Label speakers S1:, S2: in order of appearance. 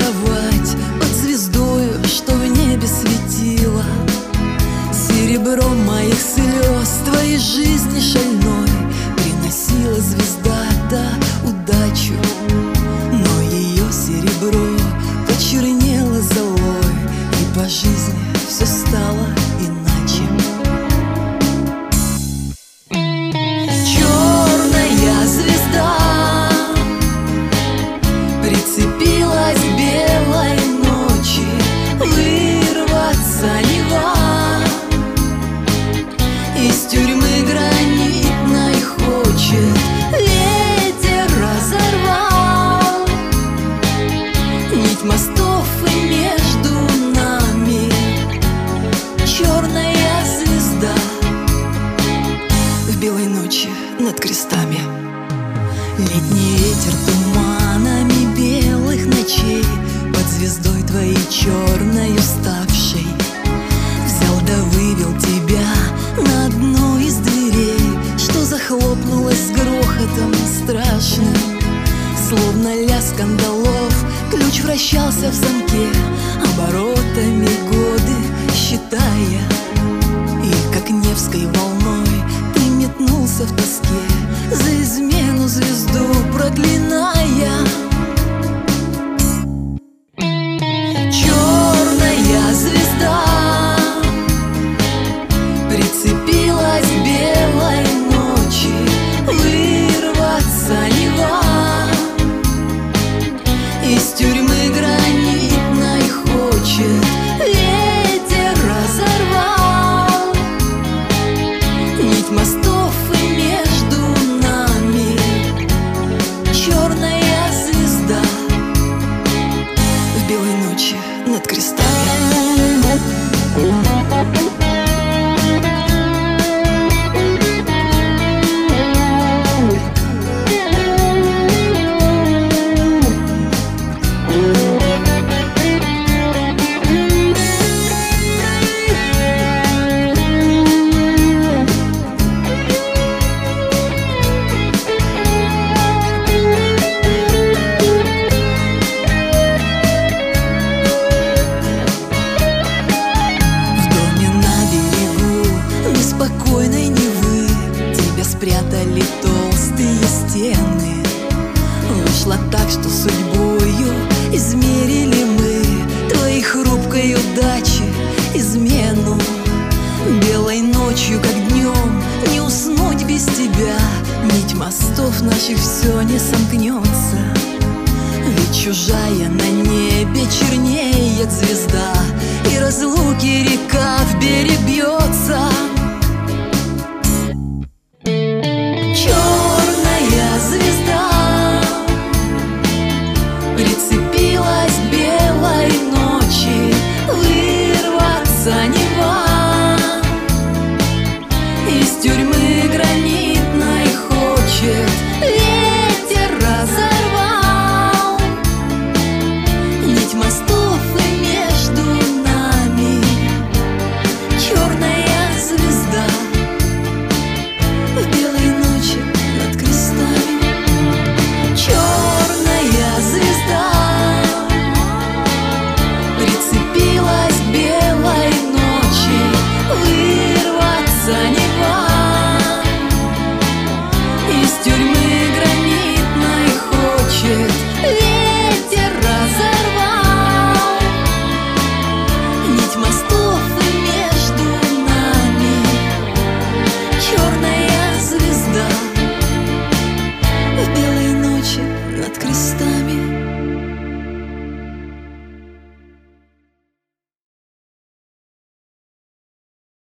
S1: кровать под звездою, что в небе светила. Серебром моих слез твоей жизни шальной приносила звезда-то удачу, но ее серебро почернело золой, и по жизни все стало иначе. Черная звезда прицепилась к белой ночи, вырваться нева из тюрьмы гранитной хочет. Ветер разорвал нить мостов и между нами черная звезда в белой ночи над крестами. Летний ветер туманами белых ночей под звездой твоей черной уставшей взял да вывел тебя на одну из дверей, что захлопнулась с грохотом страшным. Словно лязг кандалов, ключ вращался в замке, оборотами годы считая. И как Невской волной ты метнулся в тоске, за измену звезду проклиная. Черная звезда прицепилась к белой ночи, вырваться нева из тюрьмы гранитной хочет. Ветер разорвал нить мостов и между нами черная звезда в белой ночи над крестами. Спокойной Невы тебя спрятали толстые стены. Вышло так, что судьбою измерили мы твоей хрупкой удачи измену. Белой ночью, как днем, не уснуть без тебя. Нить мостов наших все не сомкнется, ведь чужая на небе чернеет звезда, и разлуки река